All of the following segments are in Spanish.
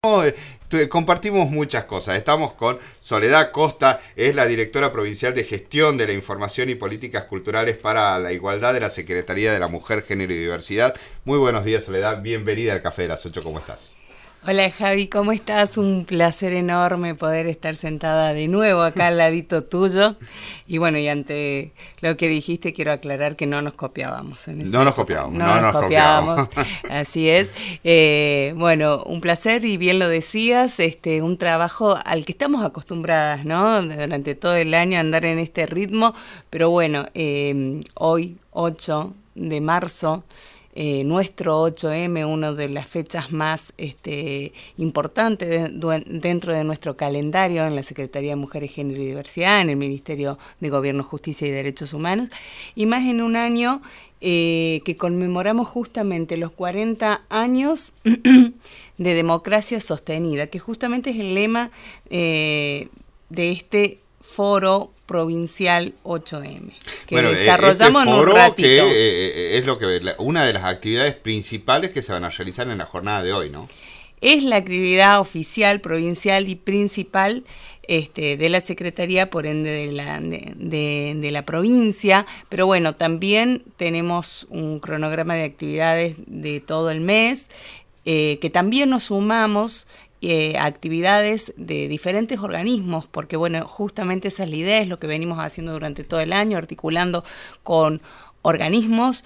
Compartimos muchas cosas. Estamos con Soledad Costa, es la directora provincial de Gestión de la Información y Políticas Culturales para la Igualdad de la Secretaría de la Mujer, Género y Diversidad. Muy buenos días, Soledad. Bienvenida al Café de las 8. ¿Cómo estás? Hola Javi, ¿cómo estás? Un placer enorme poder estar sentada de nuevo acá al ladito tuyo. Y bueno, y ante lo que dijiste, quiero aclarar que no nos copiábamos. No nos copiábamos. No nos copiábamos, así es. Bueno, un placer y bien lo decías, un trabajo al que estamos acostumbradas, ¿no? Durante todo el año andar en este ritmo, pero bueno, hoy, 8 de marzo, nuestro 8M, una de las fechas más importantes dentro de nuestro calendario en la Secretaría de Mujeres, Género y Diversidad, en el Ministerio de Gobierno, Justicia y Derechos Humanos, y más en un año que conmemoramos justamente los 40 años de democracia sostenida, que justamente es el lema de este foro provincial 8M, que bueno, desarrollamos en un ratito. Que es una de las actividades principales que se van a realizar en la jornada de hoy, ¿no? Es la actividad oficial, provincial y principal de la Secretaría, por ende de la provincia, pero bueno, también tenemos un cronograma de actividades de todo el mes, que también nos sumamos actividades de diferentes organismos, porque bueno, justamente esa es la idea, es lo que venimos haciendo durante todo el año, articulando con organismos,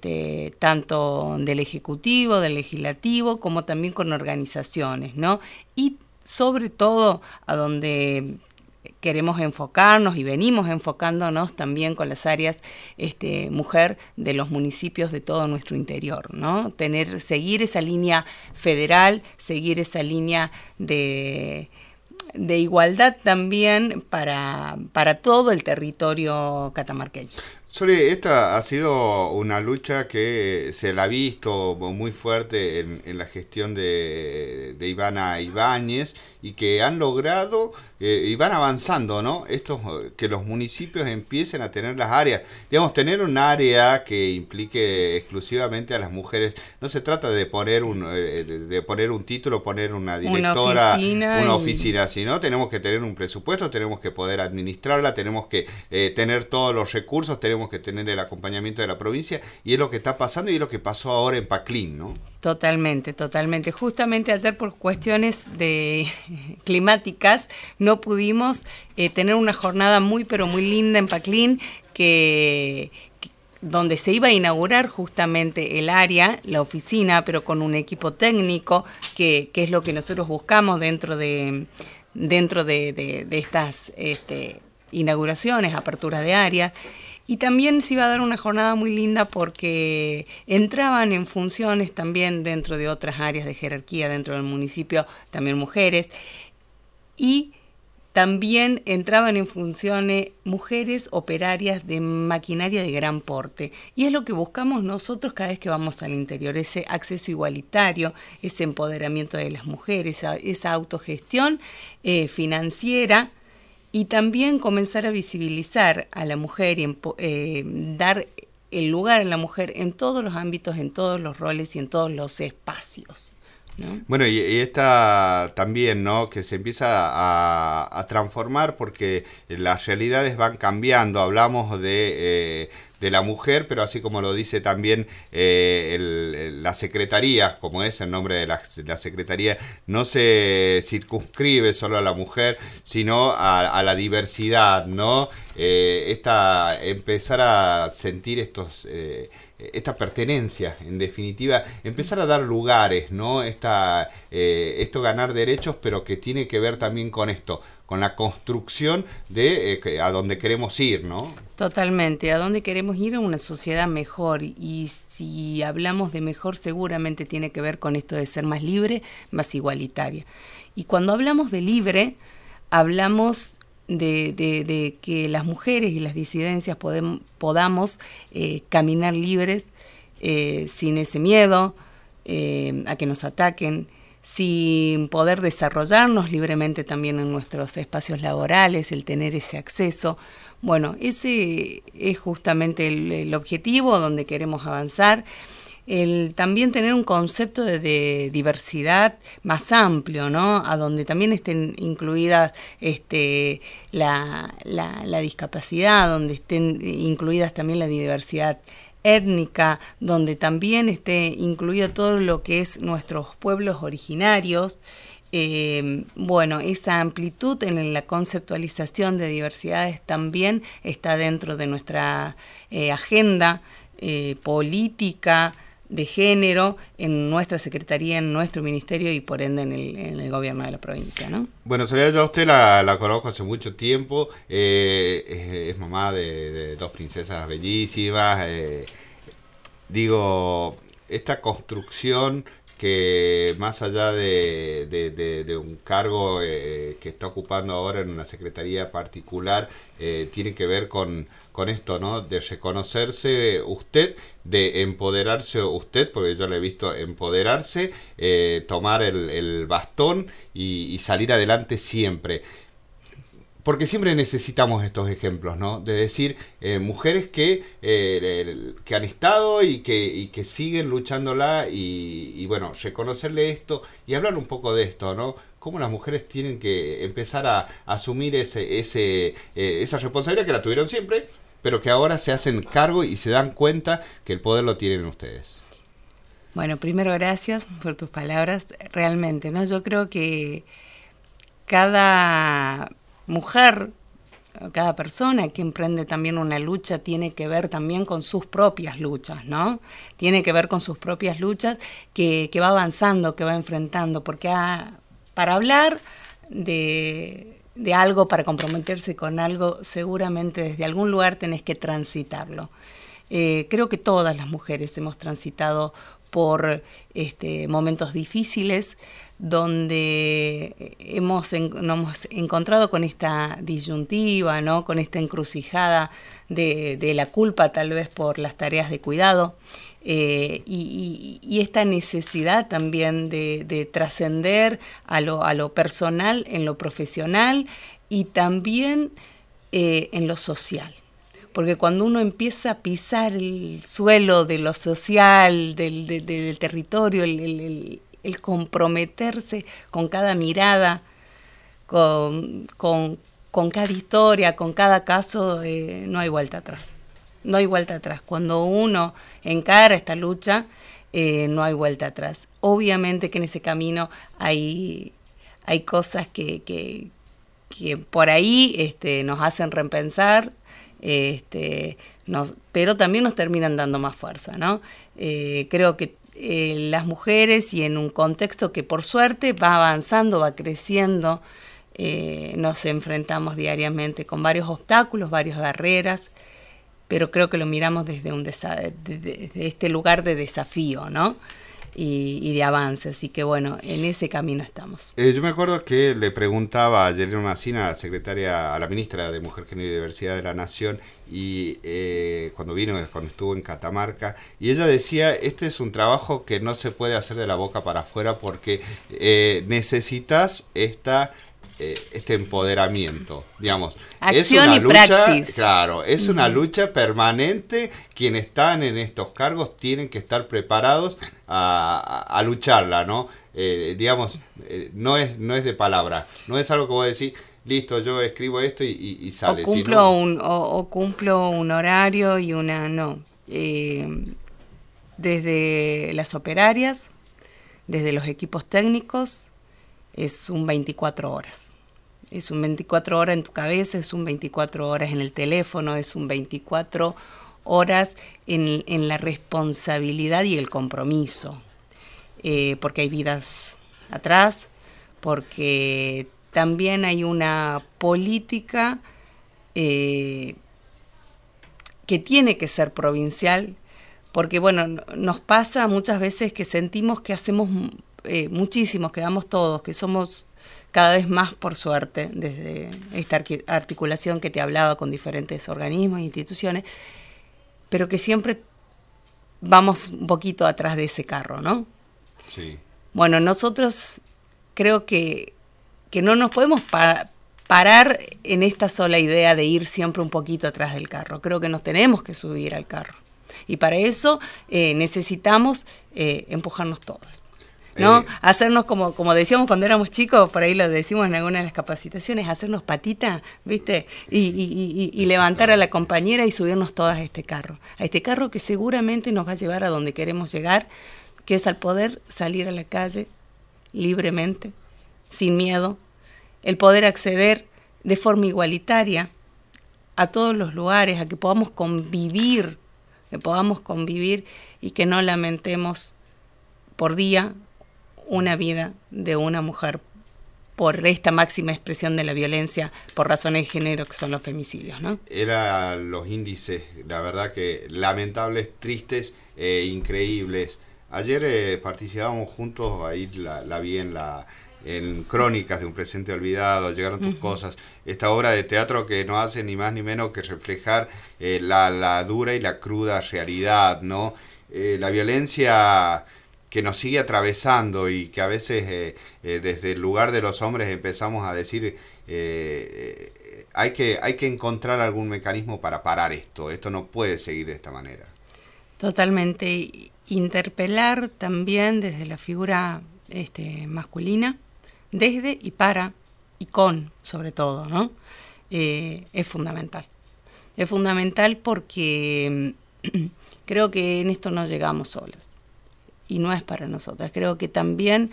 tanto del Ejecutivo, del Legislativo, como también con organizaciones, ¿no? Y sobre todo a donde queremos enfocarnos y venimos enfocándonos también con las áreas mujer de los municipios de todo nuestro interior, ¿no? Seguir esa línea federal, seguir esa línea de igualdad también para todo el territorio catamarqueño. Sole, esta ha sido una lucha que se la ha visto muy fuerte en la gestión de Ivana Ibáñez y que han logrado y van avanzando, ¿no? Que los municipios empiecen a tener las áreas, digamos, tener un área que implique exclusivamente a las mujeres. No se trata de poner un título, poner una directora, una oficina, sino tenemos que tener un presupuesto, tenemos que poder administrarla, tenemos que tener todos los recursos, tenemos que tener el acompañamiento de la provincia, y es lo que está pasando y es lo que pasó ahora en Paclín, ¿no? Totalmente, totalmente. Justamente ayer, por cuestiones climáticas, no pudimos tener una jornada muy pero muy linda en Paclín, donde se iba a inaugurar justamente el área, la oficina, pero con un equipo técnico, que es lo que nosotros buscamos dentro de estas inauguraciones, aperturas de áreas. Y también se iba a dar una jornada muy linda porque entraban en funciones también dentro de otras áreas de jerarquía dentro del municipio, también mujeres, y también entraban en funciones mujeres operarias de maquinaria de gran porte. Y es lo que buscamos nosotros cada vez que vamos al interior, ese acceso igualitario, ese empoderamiento de las mujeres, esa autogestión financiera, y también comenzar a visibilizar a la mujer y dar el lugar a la mujer en todos los ámbitos, en todos los roles y en todos los espacios, ¿no? Bueno, y esta también, ¿no?, que se empieza a transformar porque las realidades van cambiando. Hablamos de la mujer, pero así como lo dice también la secretaría, como es el nombre de la secretaría, no se circunscribe solo a la mujer, sino a la diversidad, ¿no? Empezar a sentir esta pertenencia, en definitiva, empezar a dar lugares, ¿no? Esto ganar derechos, pero que tiene que ver también con esto, con la construcción de a dónde queremos ir, ¿no? Totalmente, a dónde queremos ir, a una sociedad mejor, y si hablamos de mejor seguramente tiene que ver con esto de ser más libre, más igualitaria. Y cuando hablamos de libre, hablamos de que las mujeres y las disidencias podamos caminar libres, sin ese miedo a que nos ataquen, sin poder desarrollarnos libremente también en nuestros espacios laborales, el tener ese acceso. Bueno, ese es justamente el objetivo donde queremos avanzar. el también tener un concepto de diversidad más amplio, ¿no? A donde también estén incluidas la discapacidad, donde estén incluidas también la diversidad étnica, donde también esté incluido todo lo que es nuestros pueblos originarios. Bueno, esa amplitud en la conceptualización de diversidades también está dentro de nuestra agenda política de género en nuestra secretaría, en nuestro ministerio y por ende en el gobierno de la provincia, ¿no? Bueno, Soledad, yo a usted la conozco hace mucho tiempo, es mamá de dos princesas bellísimas, digo, esta construcción que más allá de un cargo que está ocupando ahora en una secretaría particular, tiene que ver con esto, ¿no? De reconocerse usted, de empoderarse usted, porque yo le he visto empoderarse, tomar el bastón y salir adelante siempre. Porque siempre necesitamos estos ejemplos, ¿no? De decir, mujeres que han estado y que siguen luchándola y bueno, reconocerle esto y hablar un poco de esto, ¿no? Cómo las mujeres tienen que empezar a asumir esa responsabilidad que la tuvieron siempre, pero que ahora se hacen cargo y se dan cuenta que el poder lo tienen ustedes. Bueno, primero gracias por tus palabras, realmente, ¿no? Yo creo que cada mujer, cada persona que emprende también una lucha tiene que ver también con sus propias luchas, ¿no? Tiene que ver con sus propias luchas que va avanzando, que va enfrentando, porque para hablar de algo, para comprometerse con algo, seguramente desde algún lugar tenés que transitarlo. Creo que todas las mujeres hemos transitado por momentos difíciles, donde nos hemos encontrado con esta disyuntiva, ¿no? Con esta encrucijada de la culpa tal vez por las tareas de cuidado, y esta necesidad también de trascender a lo personal en lo profesional y también en lo social. Porque cuando uno empieza a pisar el suelo de lo social, del territorio, el comprometerse con cada mirada, con cada historia, con cada caso, no hay vuelta atrás. No hay vuelta atrás. Cuando uno encara esta lucha, no hay vuelta atrás. Obviamente que en ese camino hay cosas que por ahí nos hacen repensar, pero también nos terminan dando más fuerza, ¿no? Creo que las mujeres, y en un contexto que por suerte va avanzando, va creciendo, nos enfrentamos diariamente con varios obstáculos, varias barreras, pero creo que lo miramos desde desde este lugar de desafío, ¿no? Y de avance, así que bueno, en ese camino estamos. Yo me acuerdo que le preguntaba a Yelena Massina, la secretaria, a la ministra de Mujer, Género y Diversidad de la Nación, y cuando estuvo en Catamarca, y ella decía, este es un trabajo que no se puede hacer de la boca para afuera porque necesitas este empoderamiento, digamos. Acción es una y lucha, praxis. Claro, es una lucha permanente. Quienes están en estos cargos tienen que estar preparados a lucharla, ¿no? Digamos, no es de palabra, no es algo que vos decís, listo, yo escribo esto y sale. O cumplo un horario y no. Desde las operarias, desde los equipos técnicos, es un 24 horas. Es un 24 horas en tu cabeza, es un 24 horas en el teléfono, es un 24 horas en la responsabilidad y el compromiso. Porque hay vidas atrás, porque también hay una política que tiene que ser provincial, porque bueno, nos pasa muchas veces que sentimos que hacemos muchísimos, que damos todos, que somos cada vez más, por suerte, desde esta articulación que te hablaba con diferentes organismos e instituciones, pero que siempre vamos un poquito atrás de ese carro, ¿no? Sí. Bueno, nosotros creo que no nos podemos parar en esta sola idea de ir siempre un poquito atrás del carro. Creo que nos tenemos que subir al carro. Y para eso necesitamos empujarnos todas, ¿no? Hacernos como decíamos cuando éramos chicos, por ahí lo decimos en alguna de las capacitaciones, hacernos patita, ¿viste? Y levantar a la compañera y subirnos todas a este carro que seguramente nos va a llevar a donde queremos llegar, que es al poder salir a la calle libremente, sin miedo, el poder acceder de forma igualitaria a todos los lugares, a que podamos convivir y que no lamentemos por día una vida de una mujer por esta máxima expresión de la violencia por razones de género que son los femicidios, ¿no? Eran los índices, la verdad que lamentables, tristes, increíbles. Ayer participábamos juntos, ahí la vi en Crónicas de un presente olvidado, Llegaron tus cosas, esta obra de teatro que no hace ni más ni menos que reflejar la dura y la cruda realidad, ¿no? La violencia que nos sigue atravesando y que a veces desde el lugar de los hombres empezamos a decir hay que encontrar algún mecanismo para parar esto no puede seguir de esta manera. Totalmente. Interpelar también desde la figura masculina, desde y para y con, sobre todo, ¿no? Es fundamental. Es fundamental porque creo que en esto no llegamos solas y no es para nosotras. Creo que también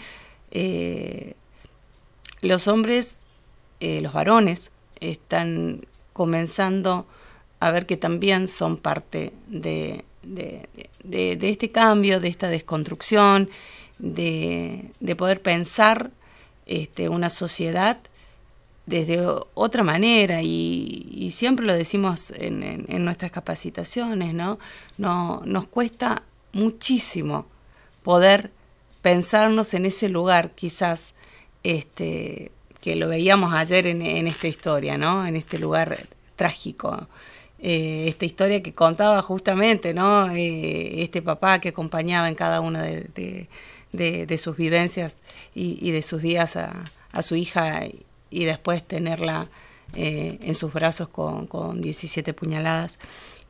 los hombres, los varones, están comenzando a ver que también son parte de este cambio, de esta desconstrucción, de poder pensar una sociedad desde otra manera y siempre lo decimos en nuestras capacitaciones, ¿no? Nos cuesta muchísimo poder pensarnos en ese lugar, quizás que lo veíamos ayer en esta historia, ¿no? En este lugar trágico. Esta historia que contaba justamente, ¿no? Este papá que acompañaba en cada una de sus vivencias y de sus días a su hija y después tenerla en sus brazos con 17 puñaladas.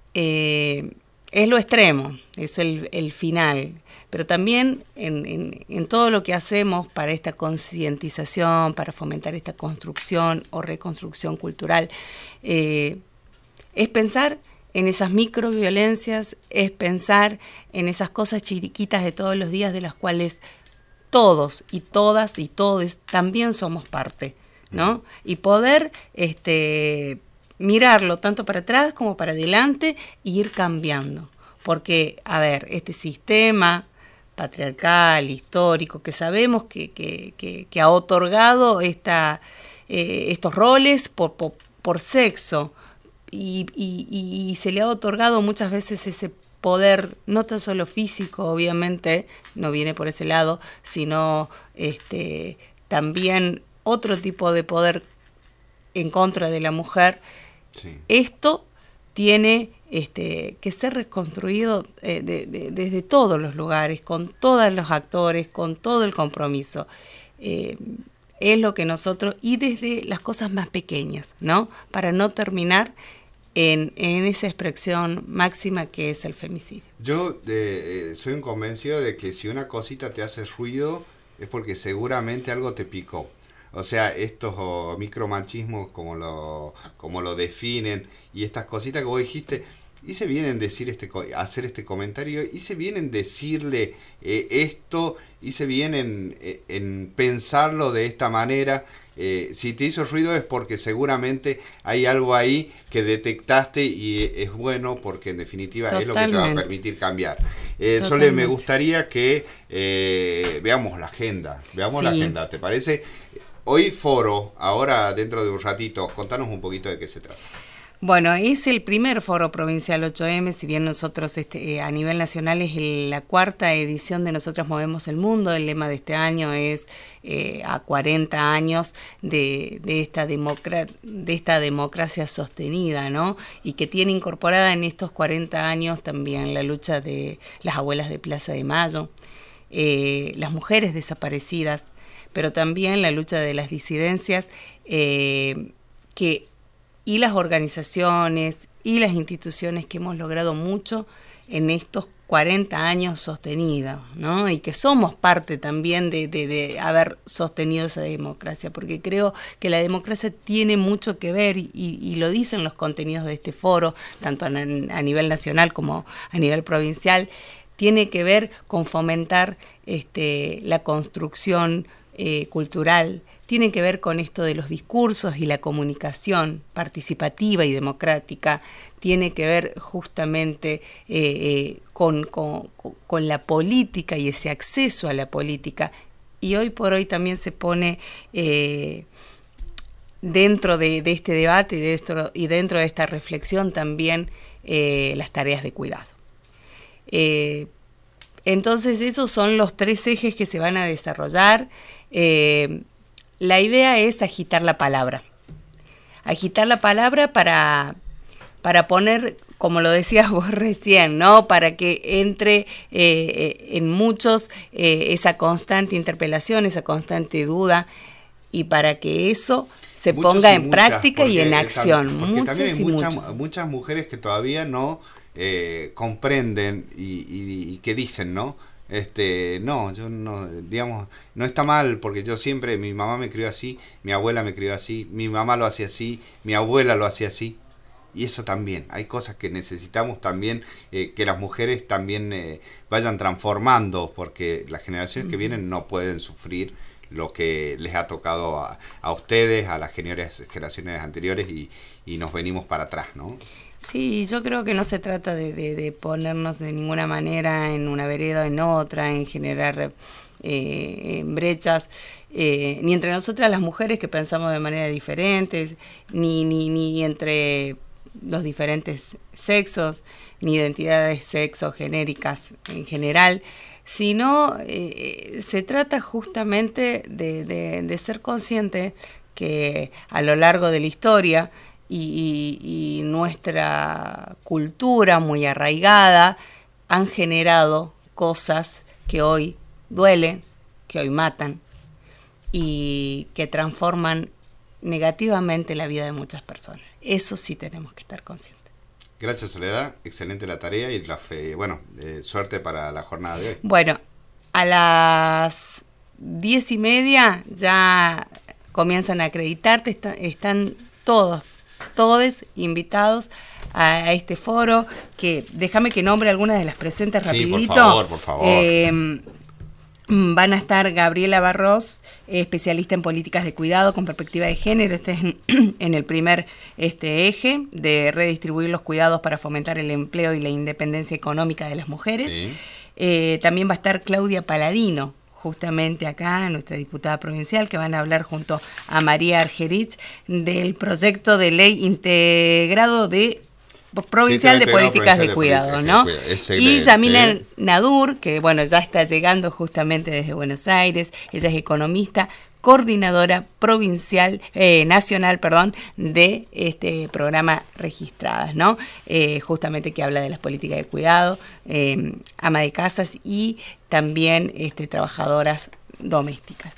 Es lo extremo, es el final, pero también en todo lo que hacemos para esta concientización, para fomentar esta construcción o reconstrucción cultural, es pensar en esas microviolencias, es pensar en esas cosas chiquitas de todos los días de las cuales todos y todas y todes también somos parte, ¿no? Y poder mirarlo tanto para atrás como para adelante e ir cambiando. Porque, a ver, este sistema patriarcal, histórico, que sabemos que ha otorgado estos roles por sexo, y se le ha otorgado muchas veces ese poder, no tan solo físico, obviamente, no viene por ese lado, sino también otro tipo de poder en contra de la mujer. Sí. Esto tiene que ser reconstruido desde todos los lugares, con todos los actores, con todo el compromiso. Es lo que nosotros, y desde las cosas más pequeñas, ¿no? Para no terminar en esa expresión máxima que es el femicidio. Yo soy un convencido de que si una cosita te hace ruido es porque seguramente algo te picó. O sea, estos micromachismos como lo definen y estas cositas que vos dijiste, hice bien en hacer este comentario, hice bien en decirle esto, hice bien en pensarlo de esta manera. Si te hizo ruido es porque seguramente hay algo ahí que detectaste y es bueno porque en definitiva Totalmente. Es lo que te va a permitir cambiar. Sole, me gustaría que veamos la agenda, ¿te parece? Hoy foro, ahora dentro de un ratito, contanos un poquito de qué se trata. Bueno, es el primer foro provincial 8M, si bien nosotros a nivel nacional es la cuarta edición de Nosotras Movemos el Mundo. El lema de este año es a 40 años de esta democracia sostenida, ¿no? Y que tiene incorporada en estos 40 años también la lucha de las abuelas de Plaza de Mayo, las mujeres desaparecidas, pero también la lucha de las disidencias y las organizaciones y las instituciones que hemos logrado mucho en estos 40 años sostenido, ¿no? Y que somos parte también de haber sostenido esa democracia, porque creo que la democracia tiene mucho que ver, y lo dicen los contenidos de este foro, tanto a nivel nacional como a nivel provincial, tiene que ver con fomentar la construcción cultural, tiene que ver con esto de los discursos y la comunicación participativa y democrática, tiene que ver justamente con la política y ese acceso a la política. Y hoy por hoy también se pone dentro de este debate y dentro de esta reflexión también las tareas de cuidado. Entonces esos son los 3 ejes que se van a desarrollar. La idea es agitar la palabra para poner, como lo decías vos recién, ¿no? Para que entre en muchos esa constante interpelación, esa constante duda, y para que eso se ponga en práctica y en acción. Porque también hay muchas mujeres que todavía no comprenden y que dicen, ¿no? No, yo no, digamos, no está mal, porque yo siempre, mi mamá me crió así, mi abuela me crió así, mi mamá lo hacía así, mi abuela lo hacía así, y eso también, hay cosas que necesitamos también, que las mujeres también vayan transformando, porque las generaciones que vienen no pueden sufrir lo que les ha tocado a ustedes, a las generaciones anteriores, y nos venimos para atrás, ¿no? Sí, yo creo que no se trata de ponernos de ninguna manera en una vereda o en otra, en generar brechas, ni entre nosotras las mujeres que pensamos de manera diferente, ni entre los diferentes sexos, ni identidades sexogenéricas en general, sino se trata justamente de ser consciente que a lo largo de la historia y nuestra cultura muy arraigada han generado cosas que hoy duelen, que hoy matan y que transforman negativamente la vida de muchas personas. Eso sí tenemos que estar conscientes. Gracias, Soledad, excelente la tarea y suerte para la jornada de hoy. Bueno, a las 10:30 ya comienzan a acreditarte, están todos invitados a este foro, que déjame que nombre algunas de las presentes rapidito. Sí, por favor. Van a estar Gabriela Barros, especialista en políticas de cuidado con perspectiva de género. Este es en el primer eje de redistribuir los cuidados para fomentar el empleo y la independencia económica de las mujeres. Sí. También va a estar Claudia Paladino, justamente acá, nuestra diputada provincial, que van a hablar junto a María Argerich del proyecto de ley integrado provincial de políticas de cuidado, ¿no? Y Yamina Nadur, que bueno, ya está llegando justamente desde Buenos Aires, ella es economista, coordinadora provincial, nacional, de este programa Registradas, ¿no? Justamente que habla de las políticas de cuidado, ama de casas y también trabajadoras domésticas.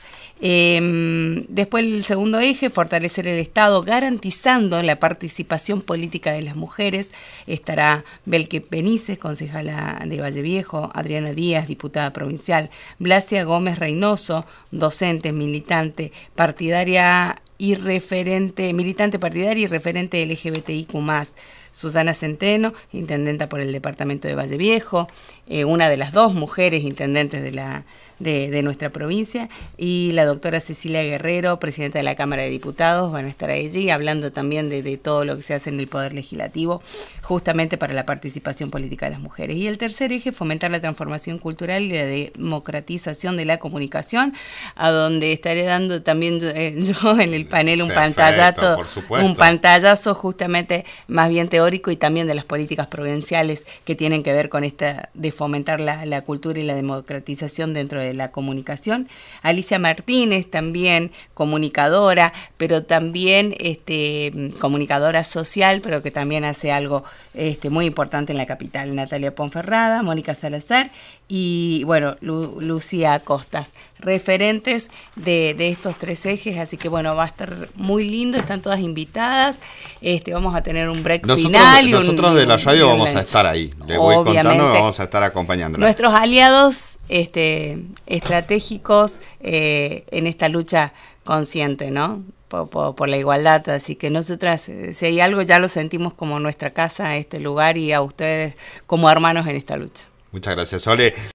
Después el segundo eje, fortalecer el Estado garantizando la participación política de las mujeres. Estará Belke Benítez, concejala de Valle Viejo, Adriana Díaz, diputada provincial, Blasia Gómez Reynoso, docente, militante partidaria y referente LGBTIQ+, Susana Centeno, intendenta por el departamento de Valle Viejo, una de las 2 mujeres intendentes de nuestra provincia, y la doctora Cecilia Guerrero, presidenta de la Cámara de Diputados, van a estar allí hablando también de todo lo que se hace en el Poder Legislativo, justamente para la participación política de las mujeres. Y el tercer eje, fomentar la transformación cultural y la democratización de la comunicación, a donde estaré dando también yo en el panel un pantallazo justamente más bien teórico y también de las políticas provinciales que tienen que ver con esta de fomentar la cultura y la democratización dentro de la comunicación. Alicia Martínez, también comunicadora, pero también comunicadora social, pero que también hace algo muy importante en la capital. Natalia Ponferrada, Mónica Salazar y bueno, Lucía Costas. referentes de estos 3 ejes, así que bueno, va a estar muy lindo, están todas invitadas, vamos a tener un break final. Nosotros de la radio vamos a estar ahí, les voy contando, vamos a estar acompañándola. Nuestros aliados estratégicos en esta lucha consciente, ¿no? Por la igualdad, así que nosotras, si hay algo, ya lo sentimos como nuestra casa, este lugar, y a ustedes como hermanos en esta lucha. Muchas gracias, Sole.